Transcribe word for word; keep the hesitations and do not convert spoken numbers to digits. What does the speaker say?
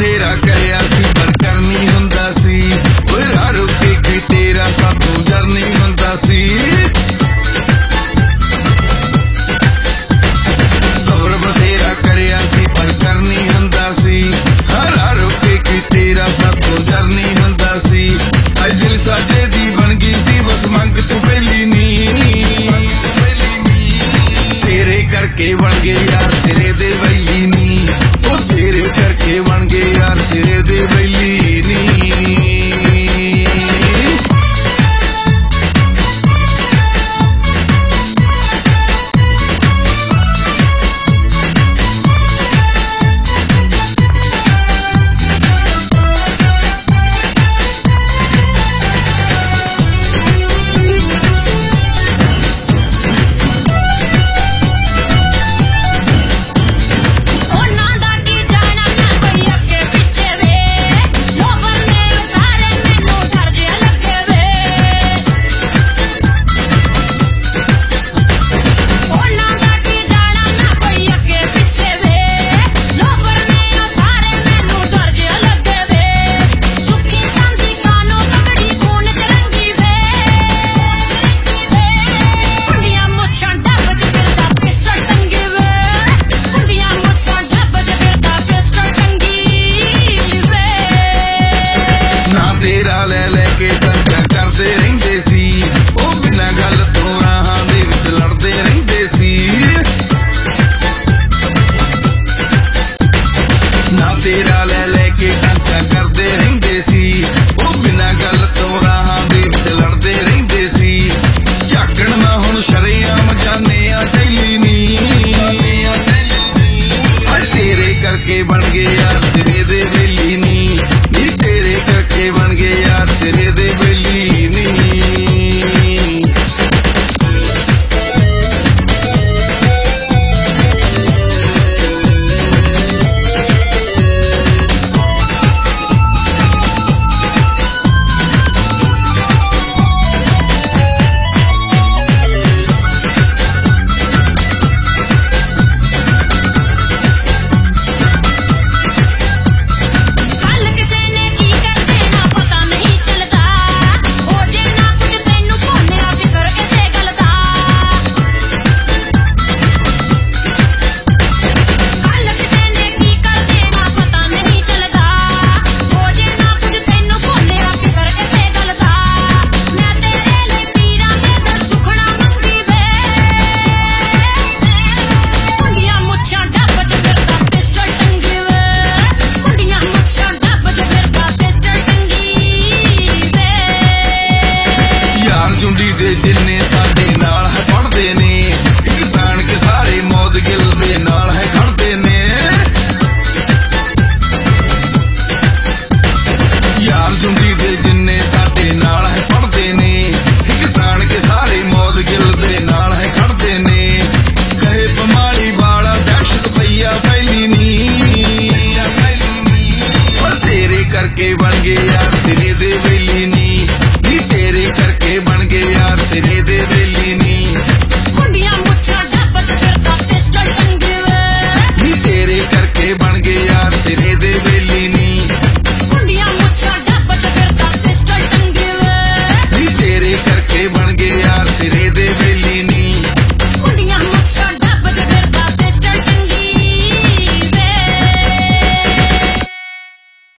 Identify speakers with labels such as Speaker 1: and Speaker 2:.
Speaker 1: ਬਥੇਰਾ ਕਰਿਆ ਸੀ ਪਰ ਕਰਨੀ ਹੁੰਦਾ ਸੀ, ਬੁਰਾ ਰੁਕੇ ਕਿ ਤੇਰਾ ਸਾਥੋਂ ਜਰ ਨਹੀਂ ਹੁੰਦਾ ਸੀ। ਸਬਰ ਬਥੇਰਾ ਕਰਿਆ ਸੀ ਪਰ ਕਰਨੀ ਹੁੰਦਾ ਸੀ, ਹਰਾ ਰੁਕੇ ਕਿ ਤੇਰਾ ਸਾਥੋਂ ਜਰ ਨਹੀਂ ਹੁੰਦਾ ਸੀ। ਅੱਜ ਦਿਲ ਸਾਡੇ ਦੀ ਬਣ ਗਈ ਸੀ ਬਸ ਮੰਗ ਤੂੰ ਪਹਿਲੀ ਨੀ, ਤੇਰੇ ਕਰਕੇ ਬਣ ਗਏ ਯਾਰ ਸਿਰੇ ਦੇ ਵੈਲੀ ਨੀ, ਉਹ ਤੇਰੇ ਕਰਕੇ ਬਣ ਗਏ ਯਾਰ ਸਿਰੇ ਦੇ ਵੈਲੀ ਨੀ। ਤੇਰਾ ਲੈ ਲੈ ਕੇ ਚਰਚਾ ਕਰਦੇ ਰਹਿੰਦੇ ਸੀ, ਉਹ ਬਿਨਾਂ ਗੱਲ ਤੋਂ ਰਾਹਾਂ ਦੇ ਵਿੱਚ ਲੜਦੇ ਰਹਿੰਦੇ ਸੀ। ਨਾ ਤੇਰਾ ਲੈ ਲੈ ਕੇ ਚਰਚਾ ਕਰਦੇ ਰਹਿੰਦੇ ਸੀ, ਉਹ ਬਿਨਾਂ ਗੱਲ ਤੋਂ ਰਾਹਾਂ ਦੇ ਵਿੱਚ ਲੜਦੇ ਰਹਿੰਦੇ ਸੀ। ਝਾਕਣ ਨਾ ਹੁਣ ਸ਼ਰੇਆਮ ਜਾਨੇ ਆ ਟੈਲੀ ਨੀ, ਤੇਰੇ ਕਰਕੇ ਬਣ ਗਏ ਯਾਰ ਸਿਰੇ ਦੇ ਵੇਲੀ ਨੀ, ਨੀ ਤੇਰੇ ਕਰਕੇ ਬਣ ਗਏ ਯਾਰ ਸਿਰੇ ਦੇ ਵੇਲੀ ਨੀ। ਜੁੰਡੀ ਦੇ ਜਿੰਨੇ ਸਾਡੇ ਨਾਲ ਹੈ ਪੜਦੇ ਨੇ, ਕਿਸਾਨ ਕੇ ਸਾਰੇ ਮੌਤ ਗਿਲ ਦੇ ਨਾਲ ਹੈ ਖੜਦੇ ਨੇ। ਯਾਰ ਜੁੰਡੀ ਦੇ ਜਿੰਨੇ ਸਾਡੇ ਨਾਲ ਹੈ ਪੜਦੇ ਨੇ, ਕਿਸਾਨ ਕੇ ਸਾਰੇ ਮੌਤ ਗਿਲ ਦੇ ਨਾਲ ਹੈ ਖੜਦੇ ਨੇ। ਕਹੇ ਪਮਾਲੀ ਵਾਲਾ ਦਹਿਸ਼ਤ ਪਈਆ ਫੈਲੀ ਨੀ, ਪਰ ਤੇਰੇ ਕਰਕੇ ਬਣ ਗਏ ਯਾਰ ਸਿਰੇ